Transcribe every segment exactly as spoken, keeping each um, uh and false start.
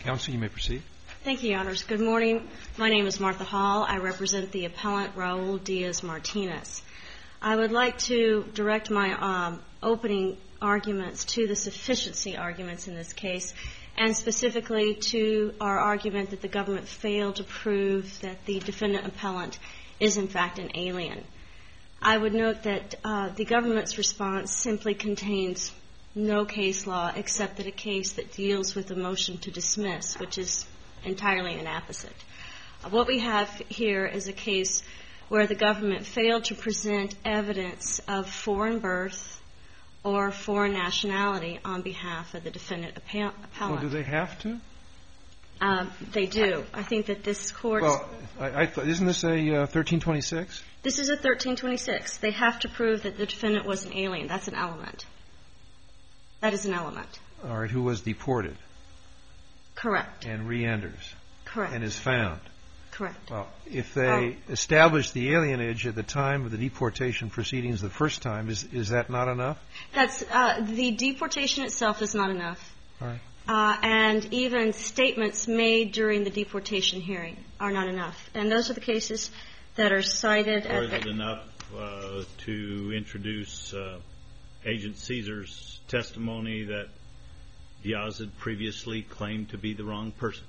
Counsel, you may proceed. Thank you, Your Honors. Good morning. My name is Martha Hall. I represent the appellant Raul Diaz-Martinez. I would like to direct my um, opening arguments to the sufficiency arguments in this case, and specifically to our argument that the government failed to prove that the defendant appellant is in fact an alien. I would note that uh, the government's response simply contains no case law except that a case that deals with a motion to dismiss, which is entirely an opposite. Uh, what we have here is a case where the government failed to present evidence of foreign birth or foreign nationality on behalf of the defendant appellant. Well, do they have to? Uh, they do. I think that this court... Well, I, I th- isn't this a uh, thirteen twenty-six? This is a thirteen twenty-six. They have to prove that the defendant was an alien. That's an element. That is an element. All right. Who was deported? Correct. And re-enters? Correct. And is found? Correct. Well, if they oh. establish the alienage at the time of the deportation proceedings the first time, is is that not enough? That's uh, the deportation itself is not enough. All right. Uh, and even statements made during the deportation hearing are not enough. And those are the cases that are cited. Or is it enough uh, to introduce uh, Agent Caesar's testimony that Diaz had previously claimed to be the wrong person?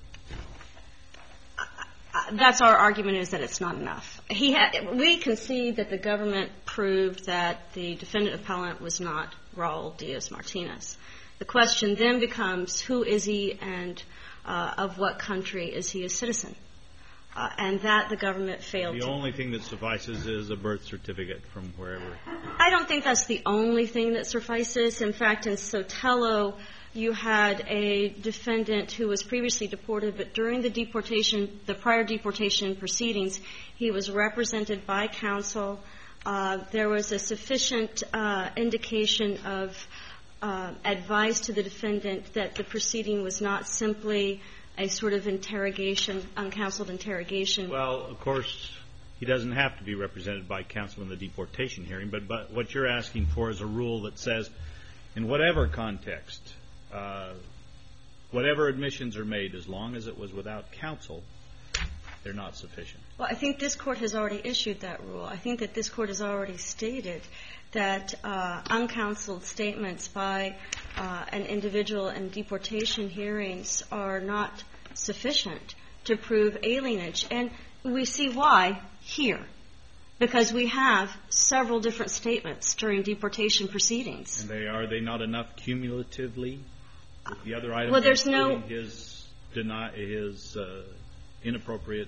That's our argument, is that it's not enough. He had, we concede that the government proved that the defendant appellant was not Raul Diaz-Martinez. The question then becomes, who is he and uh, of what country is he a citizen? Uh, and that the government failed to. The only thing that suffices is a birth certificate from wherever. I don't think that's the only thing that suffices. In fact, in Sotelo, you had a defendant who was previously deported, but during the deportation, the prior deportation proceedings, he was represented by counsel. Uh, there was a sufficient uh, indication of uh, advice to the defendant that the proceeding was not simply a sort of interrogation, uncounseled interrogation. Well, of course, he doesn't have to be represented by counsel in the deportation hearing, but, but what you're asking for is a rule that says, in whatever context, uh, whatever admissions are made, as long as it was without counsel, they're not sufficient. Well, I think this Court has already issued that rule. I think that this Court has already stated that uh, uncounseled statements by uh, an individual in deportation hearings are not sufficient to prove alienage. And we see why here, because we have several different statements during deportation proceedings. And they are they not enough cumulatively with the other items? Well, there's no his deny his uh, inappropriate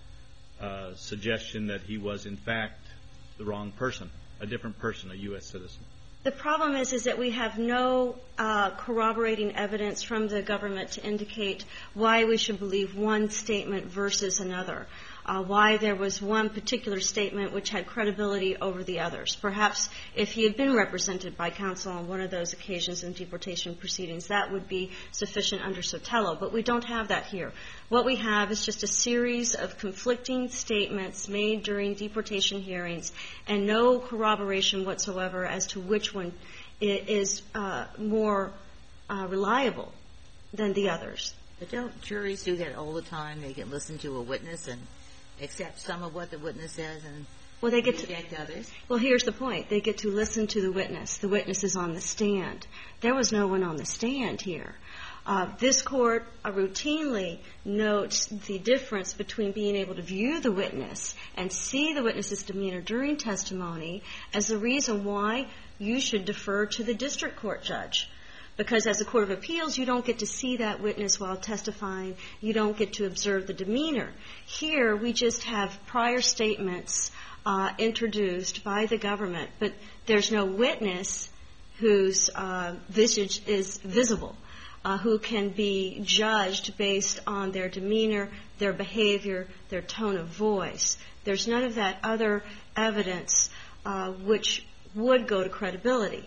uh, suggestion that he was in fact the wrong person, a different person, a U S citizen. The problem is, is that we have no uh, corroborating evidence from the government to indicate why we should believe one statement versus another, uh, why there was one particular statement which had credibility over the others. Perhaps if he had been represented by counsel on one of those occasions in deportation proceedings, that would be sufficient under Sotelo. But we don't have that here. What we have is just a series of conflicting statements made during deportation hearings and no corroboration whatsoever as to which one is uh, more uh, reliable than the others. But don't juries do that all the time? They can listen to a witness and accept some of what the witness says and well, they get reject to, others? Well, here's the point. They get to listen to the witness. The witness is on the stand. There was no one on the stand here. Uh, this Court uh, routinely notes the difference between being able to view the witness and see the witness's demeanor during testimony as the reason why you should defer to the district court judge. Because as a court of appeals, you don't get to see that witness while testifying. You don't get to observe the demeanor. Here, we just have prior statements uh, introduced by the government, but there's no witness whose uh, visage is visible, uh, who can be judged based on their demeanor, their behavior, their tone of voice. There's none of that other evidence uh, which would go to credibility.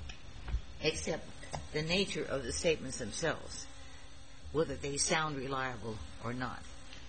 Except the nature of the statements themselves, whether they sound reliable or not.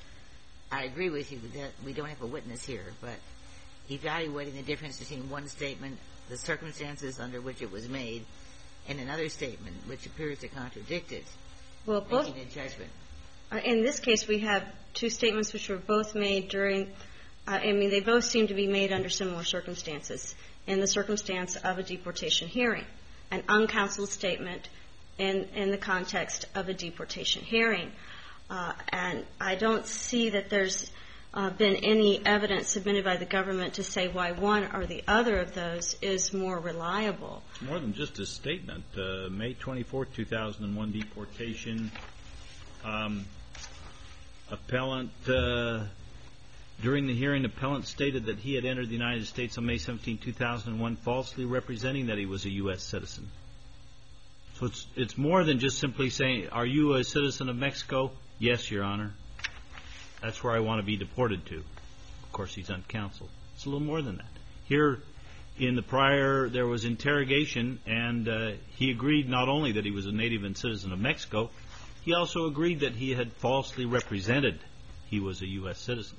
I agree with you that we don't have a witness here, but evaluating the difference between one statement, the circumstances under which it was made, and another statement which appears to contradict it, well, both, making a judgment. Uh, in this case, we have two statements which were both made during, uh, I mean, they both seem to be made under similar circumstances. In the circumstance of a deportation hearing, an uncounseled statement in, in the context of a deportation hearing. Uh, and I don't see that there's uh, been any evidence submitted by the government to say why one or the other of those is more reliable. It's more than just a statement. Uh, May twenty-fourth, two thousand one deportation. Um, appellant, uh, during the hearing, appellant stated that he had entered the United States on May seventeenth, two thousand one, falsely representing that he was a U S citizen. So it's it's more than just simply saying, are you a citizen of Mexico? Yes, Your Honor. That's where I want to be deported to. Of course, he's uncounseled. It's a little more than that. Here, in the prior, there was interrogation, and uh, he agreed not only that he was a native and citizen of Mexico, he also agreed that he had falsely represented he was a U S citizen.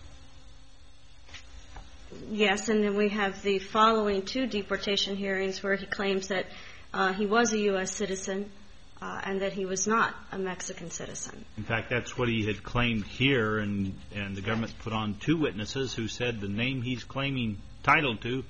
Yes, and then we have the following two deportation hearings where he claims that uh, he was a U S citizen uh, and that he was not a Mexican citizen. In fact, that's what he had claimed here, and, and the government put on two witnesses who said the name he's claiming title to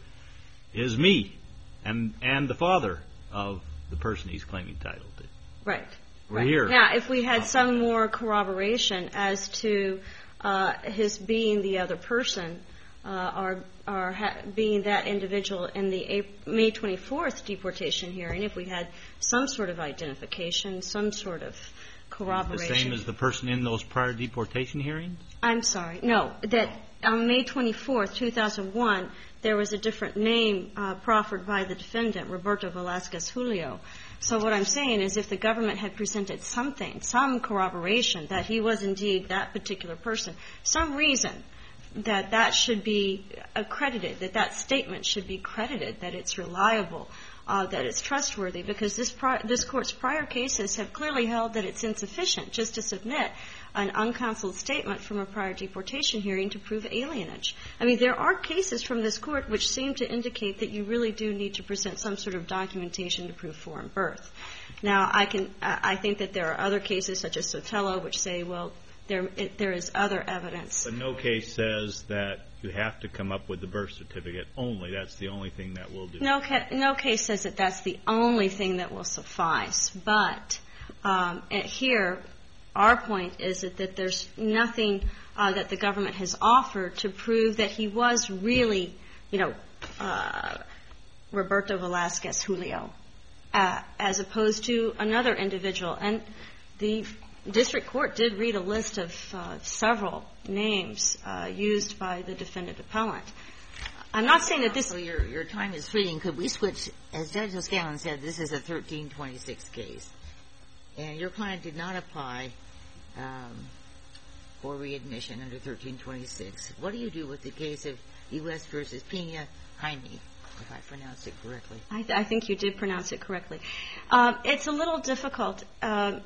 is me and and the father of the person he's claiming title to. Right. We're right. here. Now, if we had some more corroboration as to uh, his being the other person, Uh, or or ha- being that individual in the April, May twenty-fourth deportation hearing, if we had some sort of identification, some sort of corroboration. The same as the person in those prior deportation hearings? I'm sorry. No, that on May twenty-fourth, two thousand one, there was a different name uh, proffered by the defendant, Roberto Velasquez Julio. So what I'm saying is if the government had presented something, some corroboration that he was indeed that particular person, some reason that that should be accredited, that that statement should be credited, that it's reliable, uh, that it's trustworthy, because this pri- this Court's prior cases have clearly held that it's insufficient just to submit an uncounseled statement from a prior deportation hearing to prove alienage. I mean, there are cases from this Court which seem to indicate that you really do need to present some sort of documentation to prove foreign birth. Now, I can I think that there are other cases such as Sotelo which say, well, There, it, there is other evidence. But no case says that you have to come up with the birth certificate only. That's the only thing that will do. No, ca- no case says that that's the only thing that will suffice. But um, here, our point is that, that there's nothing uh, that the government has offered to prove that he was really, you know, uh, Roberto Velasquez Julio, uh, as opposed to another individual. And the District Court did read a list of uh, several names uh, used by the defendant appellant. I'm not saying that this... So your, your time is fleeting. Could we switch? As Judge O'Scallon said, this is a thirteen twenty-six case. And your client did not apply um, for readmission under thirteen twenty-six. What do you do with the case of U S versus Pena Jaime, if I pronounced it correctly? I, th- I think you did pronounce it correctly. Um, it's a little difficult... Uh,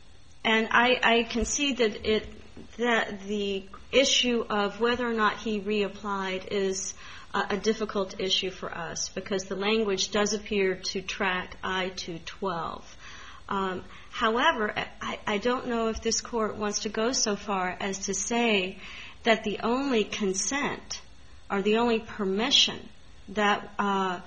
And I, I concede that it that the issue of whether or not he reapplied is a, a difficult issue for us because the language does appear to track I two twelve. Um, however, I, I don't know if this Court wants to go so far as to say that the only consent or the only permission that uh,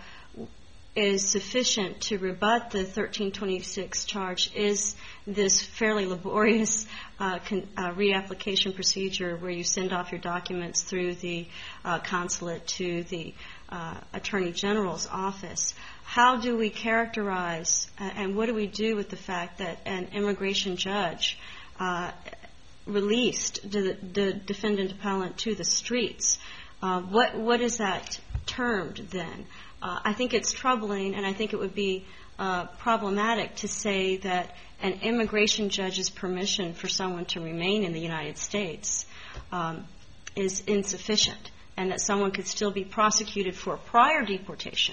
is sufficient to rebut the thirteen twenty-six charge is this fairly laborious uh, con- uh, reapplication procedure where you send off your documents through the uh, consulate to the uh, Attorney General's office. How do we characterize uh, and what do we do with the fact that an immigration judge uh, released the, the defendant appellant to the streets? Uh, what what is that termed then? Uh, I think it's troubling, and I think it would be uh, problematic to say that an immigration judge's permission for someone to remain in the United States um, is insufficient, and that someone could still be prosecuted for prior deportation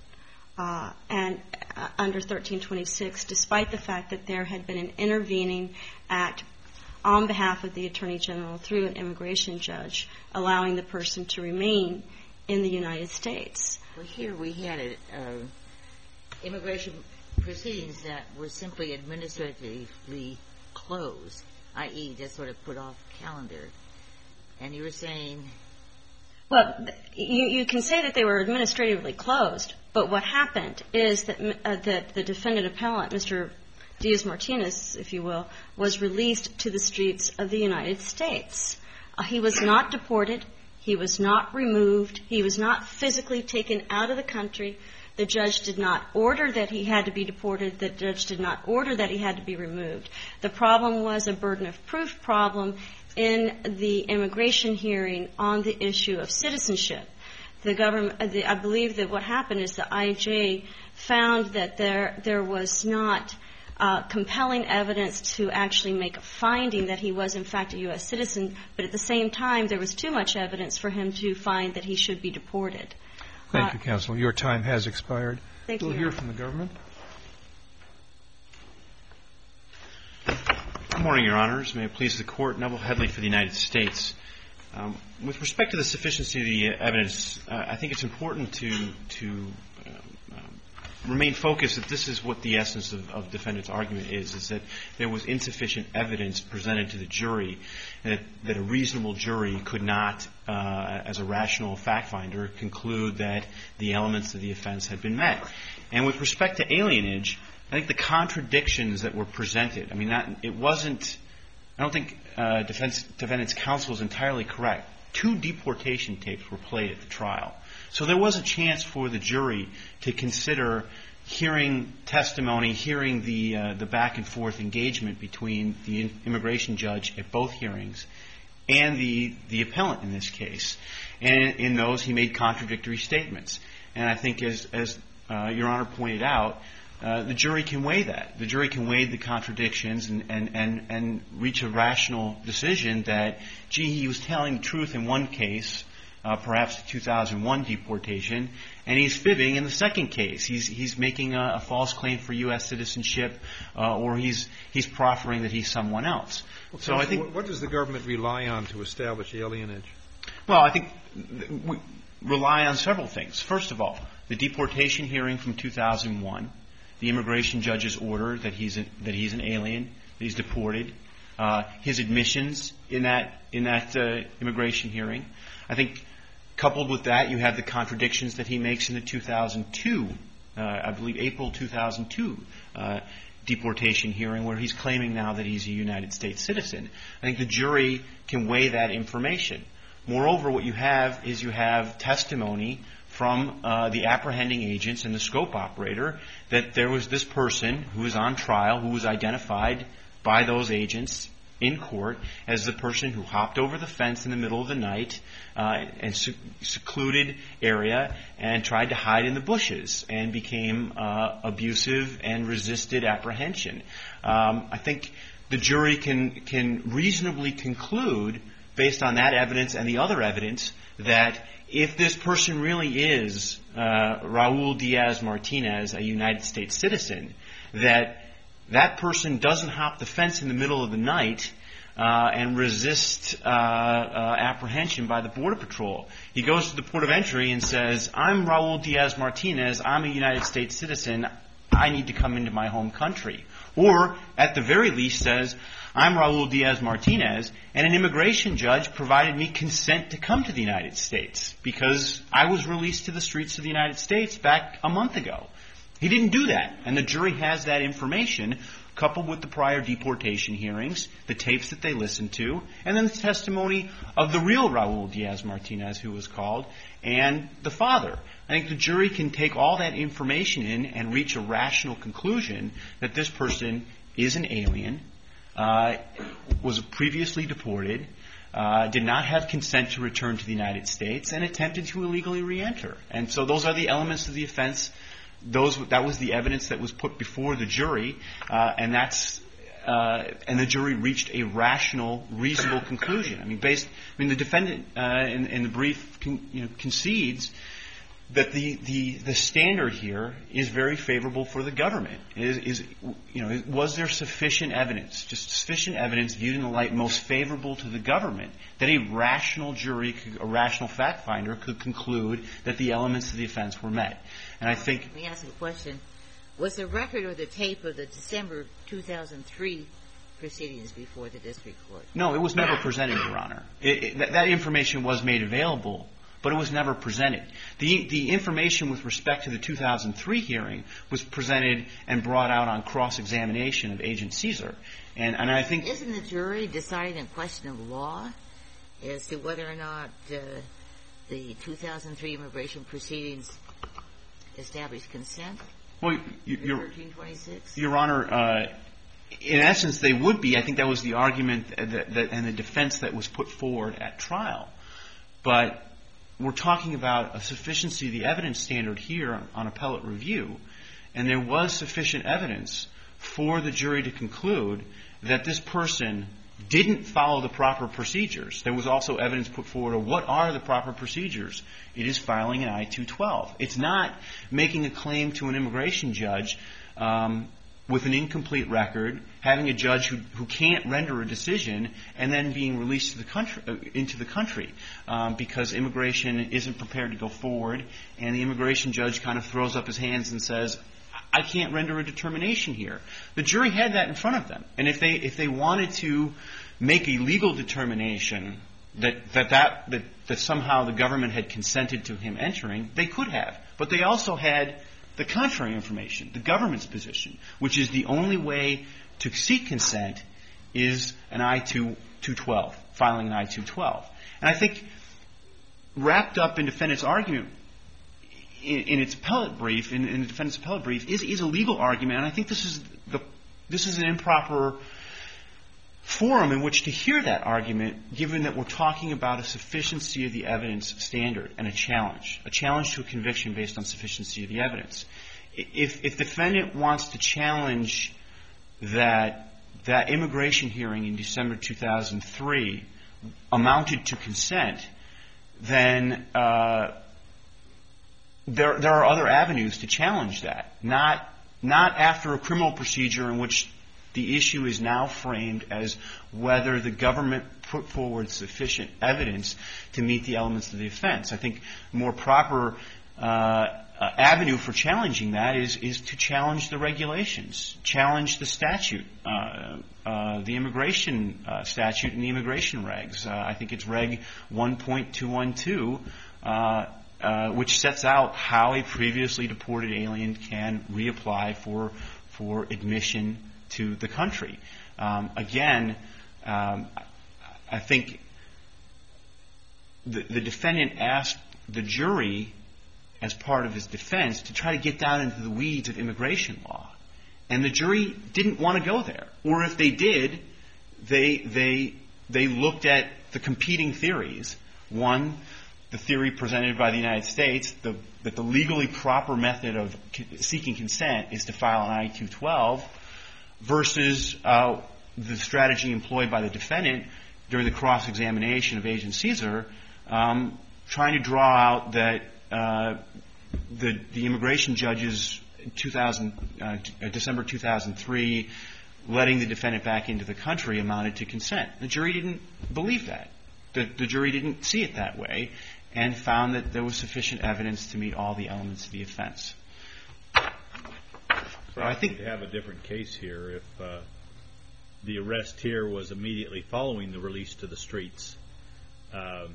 uh, and uh, under thirteen twenty-six, despite the fact that there had been an intervening act on behalf of the Attorney General through an immigration judge allowing the person to remain in the United States. Well, here we had a, uh, immigration proceedings that were simply administratively closed. that is just sort of put off calendar. And you were saying... Well, you, you can say that they were administratively closed, but what happened is that, uh, that the defendant appellant, Mister Diaz-Martinez, if you will, was released to the streets of the United States. Uh, he was not deported. He was not removed. He was not physically taken out of the country. The judge did not order that he had to be deported. The judge did not order that he had to be removed. The problem was a burden of proof problem in the immigration hearing on the issue of citizenship. The government, the, I believe that what happened is the I J found that there there was not uh, compelling evidence to actually make a finding that he was in fact a U S citizen, but at the same time there was too much evidence for him to find that he should be deported. Thank uh, you, counsel. Your time has expired. Thank we'll you. We'll hear from the government. Good morning, Your Honors. May it please the Court. Neville Headley for the United States. Um, with respect to the sufficiency of the evidence, uh, I think it's important to to um, um, remain focused that this is what the essence of, of defendant's argument is, is that there was insufficient evidence presented to the jury that, that a reasonable jury could not, uh, as a rational fact finder, conclude that the elements of the offense had been met. And with respect to alienage, I think the contradictions that were presented, I mean, that, it wasn't, I don't think uh, defense, defendant's counsel is entirely correct. Two deportation tapes were played at the trial. So there was a chance for the jury to consider hearing testimony, hearing the, uh, the back and forth engagement between the immigration judge at both hearings and the, the appellant in this case. And in those, he made contradictory statements. And I think as, as uh, Your Honor pointed out, Uh, the jury can weigh that. The jury can weigh the contradictions and, and, and, and reach a rational decision that, gee, he was telling the truth in one case, uh, perhaps the two thousand one deportation, and he's fibbing in the second case. He's, he's making a, a false claim for U S citizenship, uh, or he's, he's proffering that he's someone else. Well, so I think, what does the government rely on to establish alienage? Well, I think we rely on several things. First of all, the deportation hearing from two thousand one. The immigration judge's order that he's a, that he's an alien, that he's deported, uh, his admissions in that in that uh, immigration hearing. I think coupled with that, you have the contradictions that he makes in the two thousand two, uh, I believe April two thousand two uh, deportation hearing, where he's claiming now that he's a United States citizen. I think the jury can weigh that information. Moreover, what you have is you have testimony from uh, the apprehending agents and the scope operator that there was this person who was on trial who was identified by those agents in court as the person who hopped over the fence in the middle of the night uh, and sec- secluded area and tried to hide in the bushes and became uh, abusive and resisted apprehension. Um, I think the jury can can reasonably conclude, based on that evidence and the other evidence, that if this person really is uh, Raul Diaz-Martinez, a United States citizen, that that person doesn't hop the fence in the middle of the night uh, and resist uh, uh, apprehension by the Border Patrol. He goes to the port of entry and says, I'm Raul Diaz-Martinez, I'm a United States citizen, I need to come into my home country. Or, at the very least, says, I'm Raul Diaz-Martinez, and an immigration judge provided me consent to come to the United States because I was released to the streets of the United States back a month ago. He didn't do that, and the jury has that information coupled with the prior deportation hearings, the tapes that they listened to, and then the testimony of the real Raul Diaz-Martinez who was called, and the father. I think the jury can take all that information in and reach a rational conclusion that this person is an alien, uh, was previously deported, uh, did not have consent to return to the United States, and attempted to illegally reenter. And so those are the elements of the offense. Those that was the evidence that was put before the jury, uh, and that's uh, and the jury reached a rational, reasonable conclusion. I mean, based. I mean, the defendant uh, in, in the brief con, you know, concedes that the, the the standard here is very favorable for the government. Is, is you know was there sufficient evidence, just sufficient evidence viewed in the light most favorable to the government, that a rational jury, a rational fact finder, could conclude that the elements of the offense were met? And I think. Let me ask you a question. Was the record or the tape of the December two thousand three proceedings before the district court? No, it was never presented, Your Honor. It, it, that, that information was made available, but it was never presented. The, the information with respect to the two thousand three hearing was presented and brought out on cross-examination of Agent Caesar. And, and I think... Isn't the jury deciding a question of law as to whether or not uh, the two thousand three immigration proceedings established consent? Well, you, Your, thirteen twenty-six? Your Honor, uh, in essence, they would be. I think that was the argument that, that, and the defense that was put forward at trial. But we're talking about a sufficiency of the evidence standard here on, on appellate review, and there was sufficient evidence for the jury to conclude that this person didn't follow the proper procedures. There was also evidence put forward of what are the proper procedures. It is filing an I two twelve. It's not making a claim to an immigration judge um, with an incomplete record, having a judge who, who can't render a decision, and then being released to the country, uh, into the country um, because immigration isn't prepared to go forward, and the immigration judge kind of throws up his hands and says, I can't render a determination here. The jury had that in front of them. And if they if they wanted to make a legal determination that that, that, that, that somehow the government had consented to him entering, they could have. But they also had the contrary information, the government's position, which is the only way to seek consent is an I two twelve, filing an I two twelve. And I think wrapped up in defendant's argument In, in its appellate brief, in, in the defendant's appellate brief, is, is a legal argument, and I think this is the this is an improper forum in which to hear that argument, given that we're talking about a sufficiency of the evidence standard and a challenge, a challenge to a conviction based on sufficiency of the evidence. If if the defendant wants to challenge that that immigration hearing in December two thousand three amounted to consent, then uh, There, there are other avenues to challenge that, not not after a criminal procedure in which the issue is now framed as whether the government put forward sufficient evidence to meet the elements of the offense. I think a more proper uh, uh, avenue for challenging that is is to challenge the regulations, challenge the statute, uh, uh, the immigration uh, statute and the immigration regs. Uh, I think it's Reg one point two one two. Uh, Uh, which sets out how a previously deported alien can reapply for for admission to the country. Um, again, um, I think the, the defendant asked the jury, as part of his defense, to try to get down into the weeds of immigration law, and the jury didn't want to go there. Or if they did, they they they looked at the competing theories. One, the theory presented by the United States, the, that the legally proper method of seeking consent is to file an I two twelve, versus uh, the strategy employed by the defendant during the cross-examination of Agent Caesar, um, trying to draw out that uh, the, the immigration judge's two thousand, uh, December two thousand three letting the defendant back into the country amounted to consent. The jury didn't believe that. The, the jury didn't see it that way, and found that there was sufficient evidence to meet all the elements of the offense. So I think to have a different case here if uh, the arrest here was immediately following the release to the streets, um,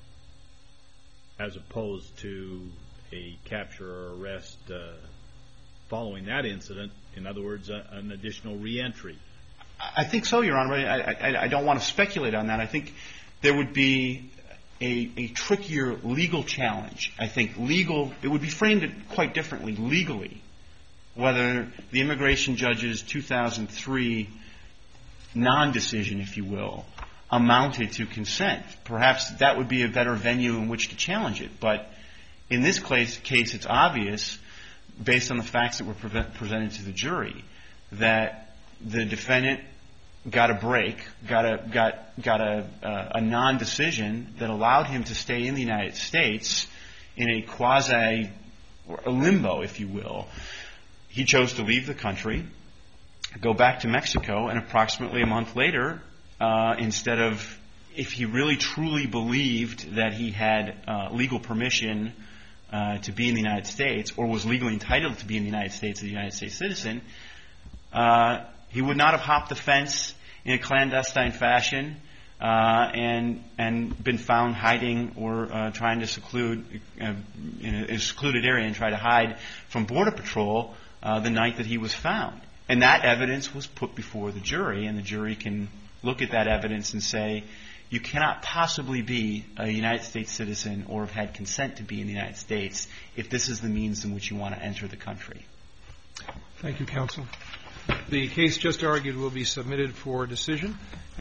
as opposed to a capture or arrest uh, following that incident. In other words, uh, an additional reentry. I think so, Your Honor. I, I, I don't want to speculate on that. I think there would be A, a trickier legal challenge. I think legal, it would be framed quite differently legally, whether the immigration judge's two thousand three non-decision, if you will, amounted to consent. Perhaps that would be a better venue in which to challenge it. But in this case, case it's obvious, based on the facts that were pre- presented to the jury, that the defendant got a break, got a got got a uh, a non-decision that allowed him to stay in the United States in a quasi or a limbo, if you will. He chose to leave the country, go back to Mexico, and approximately a month later, uh, instead of, if he really truly believed that he had uh, legal permission uh, to be in the United States, or was legally entitled to be in the United States as a United States citizen, uh, he would not have hopped the fence in a clandestine fashion uh, and and been found hiding or uh, trying to seclude uh, in a, a secluded area and try to hide from Border Patrol uh, the night that he was found. And that evidence was put before the jury, and the jury can look at that evidence and say, you cannot possibly be a United States citizen or have had consent to be in the United States if this is the means in which you want to enter the country. Thank you, counsel. The case just argued will be submitted for decision.